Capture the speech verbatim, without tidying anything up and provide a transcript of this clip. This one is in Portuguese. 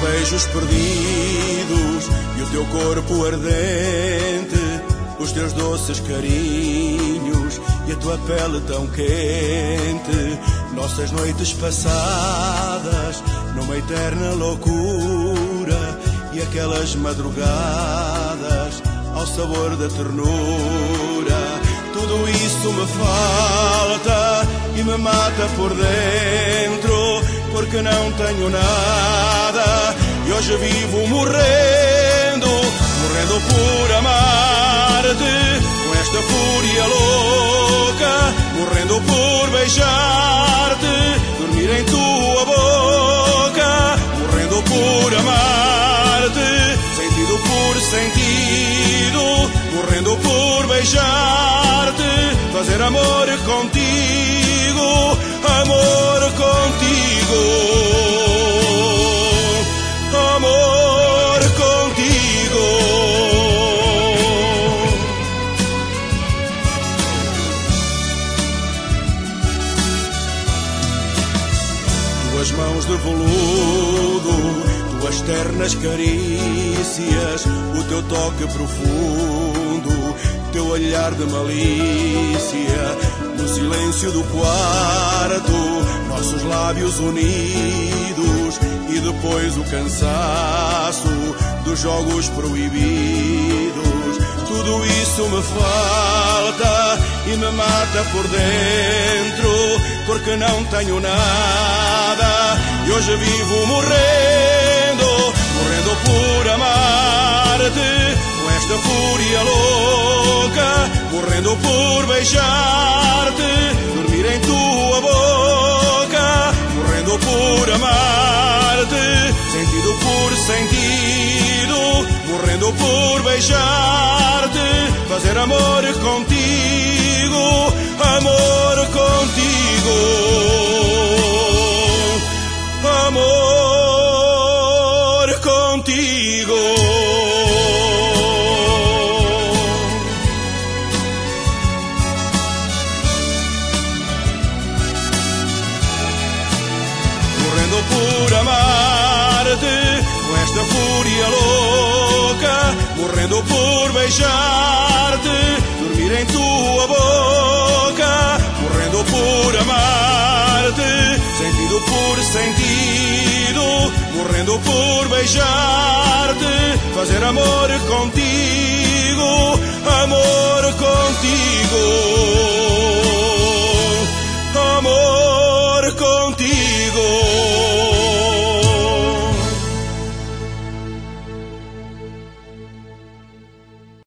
beijos perdidos e o teu corpo ardente, os teus doces carinhos e a tua pele tão quente, nossas noites passadas numa eterna loucura e aquelas madrugadas ao sabor da ternura. Tudo isso me falta e me mata por dentro, porque não tenho nada e hoje vivo morrendo, morrendo por amar-te com esta fúria louca, morrendo por beijar-te, dormir em tua boca, morrendo por amar-te, sentido por sentido, morrendo por beijar-te, fazer amor contigo, amor contigo, amor contigo. Tuas mãos de veludo, tuas ternas carícias, o teu toque profundo, teu olhar de malícia, no silêncio do quarto, nossos lábios unidos e depois o cansaço dos jogos proibidos. Tudo isso me falta e me mata por dentro, porque não tenho nada e hoje vivo morrendo, morrendo por amar-te com esta fúria louca, morrendo por beijar-te, dormir em tua boca, morrendo por amar-te, sentido por sentido, morrendo por beijar-te, fazer amor contigo, amor contigo, amor contigo. Morrendo por amar-te com esta fúria louca, morrendo por beijar-te, dormir em tua boca, morrendo por amar-te, sentido por sentido, morrendo por beijar-te, fazer amor contigo.